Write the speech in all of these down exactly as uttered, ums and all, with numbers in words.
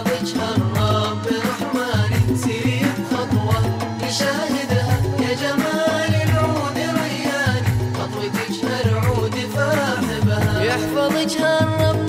يحفظك هالرب رحمن سيري بخطوة يشاهدها يا جمال العود ريان خطوتك هالعود فاحبها يحفظك هالرب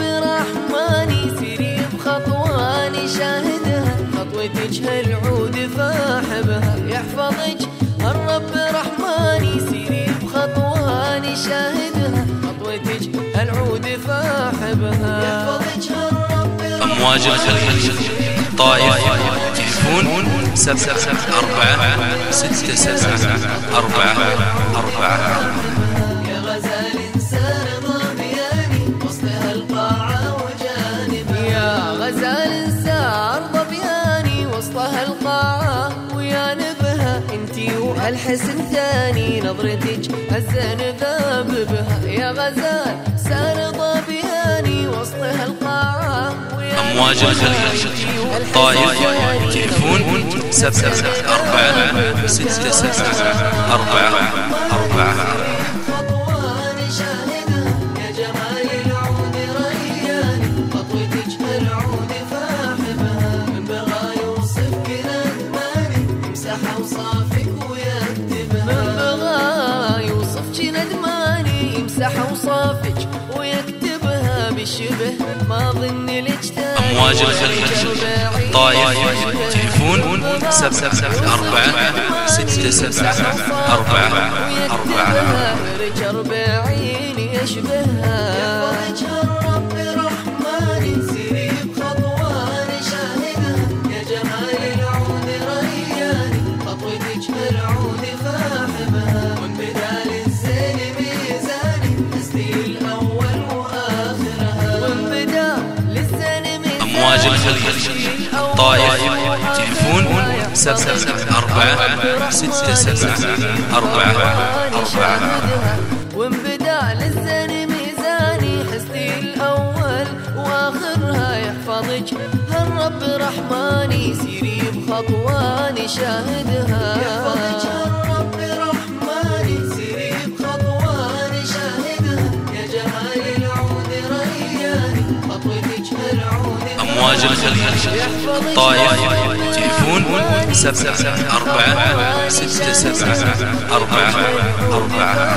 رحمن سيري بخطوة يشاهدها خطوتك هالعود فاحبها يحفظك هالرب رحمن سيري بخطوة يشاهدها خطوتك هالعود فاحبها يحفظك هالرب أمواج الخليج طائف تليفون سبعة أربعة ستة سبعة أربعة أربعة. يا غزال إنسان ظبياني وسط هالقاعة وجانبها يا غزال إنسان ظبياني وسط هالقاعة وجانبها انتي وهالحسن ثاني نظرتك هزن ذاب بها يا غزال سار ظبياني وسط هالقاعة أمواج الخليج طائف تليفون سبعة أربعة ستة سبعة أربعة أربعة. خطوة نشاهدها يا جمال العود ريان خطوتك هالعود فاحبها من بغى يوصفك ندماني يمسح أوصافك ويكتبها من بغى يوصفك ندماني يمسح أوصافك ويكتبها بالشبه ما ظن لك ثاني. أمواج الخليج طائف تليفون سبعة أربعة ستة سبعة أربعة أربعة. رجل بعين يشبهها يحفظك هالرب رحمن سيري بخطوة نشاهدها يا جمال العود ريان خطوتك هالعود فاحبها من بدال الزين ميزاني حسني الأول وآخرها من بدال الزين ميزاني. أمواج الخليج طائف تليفون سبعة أربعة ستة سبعة أربعة أربعة. وانبدا للزين ميزاني حسني الأول وآخرها يحفظك هالرب رحماني سيري بخطوة نشاهدها يحفظك هالرب رحماني سيري بخطوة نشاهدها يا جمال العود رياني خطوتك هالعود. أمواج الخليج طائف تليفون سبعة أربعة ستة سبعة أربعة أربعة.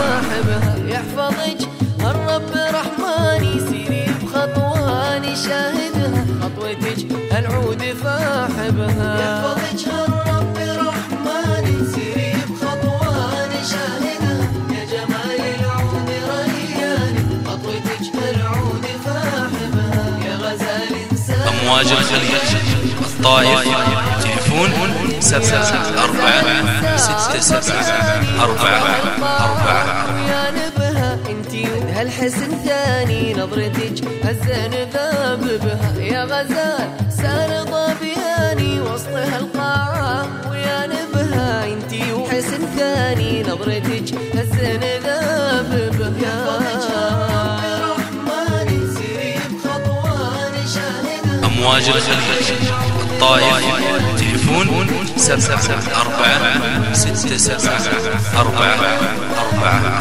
يحفظك هالرب رحماني سيري بخطوة نشاهدها خطوتك هالعود فاحبها يحفظك هالرب رحماني سيري بخطوة نشاهدها يا جمال العود رياني خطوتك هالعود فاحبها يا غزال إنسان. أمواج الخليج طائف تليفون سبعة أربعة ستة سبعة أربعة أربعة. ويانبها انتي وهالحسن ثاني نظرتك هزن ذاب بها يا غزال سار ظبياني وسط هالقاعة ويانبها انتي وحسن ثاني نظرتك هزن ذاب بها. أمواج الخليج طائف تليفون سبعة أربعة ستة سبعة أربعة أربعة.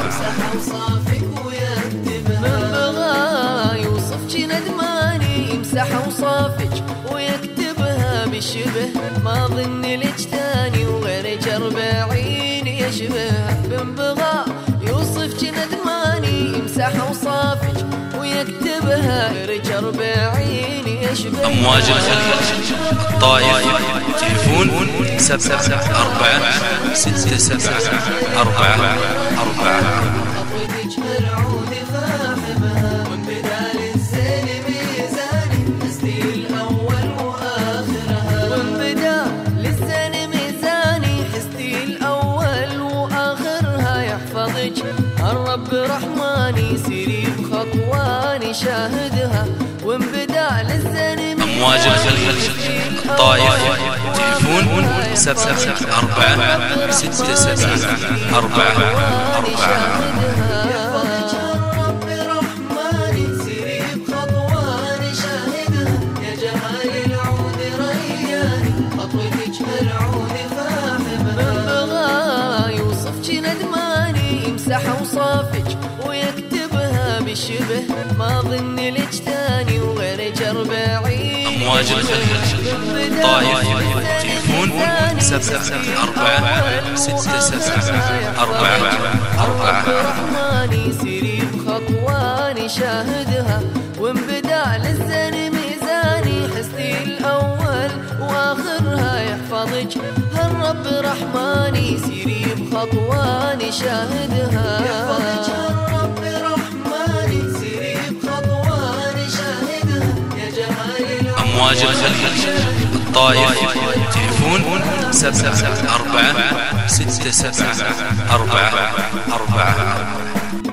من بغى يوصفك ندماني يمسح أوصافك ويكتبها بالشبه ما ظن لك ثاني وغير أربعين يشبهها من بغى يوصفك ندماني يمسح أوصافك ويكتبها غير أربعين يشبهها. أمواج الخليج طائف تليفون سبعة أربعة ستة سبعة أربعة أربعة. خطوتك هالعود فاحبها من بدال الزين ميزاني حسني الأول وآخرها من بدال الزين ميزاني حسني الأول وآخرها يحفظك الرب رحماني سيري بخطوة نشاهدها وانبدا للزين. أمواج الخليج طائف تليفون سبعة أربعة ستة سبعة أربعة أربعة. يحفظك الرب رحماني سيري بخطوة نشاهدها يا جمال العود رياني خطوتك هالعود فاحبها من بغى يوصفك ندماني يمسح أوصافك ويكتبها بالشبه ما ظن لك ثاني وغير الهجر بعيد أمواج الخليج طائف تليفون سبعة أربعة ستة سبعة أربعة أربعة. الرحمن سيري بخطواني شاهدها وانبدع للزن ميزاني حسني الأول وآخرها يحفظك هالرب رحماني سيري بخطواني شاهدها يحفظك هالرب رحماني سيري بخطواني شاهدها يا جمال أمواج الخليج الطائف تليفون سبعة أربعة ستة سبعة أربعة أربعة.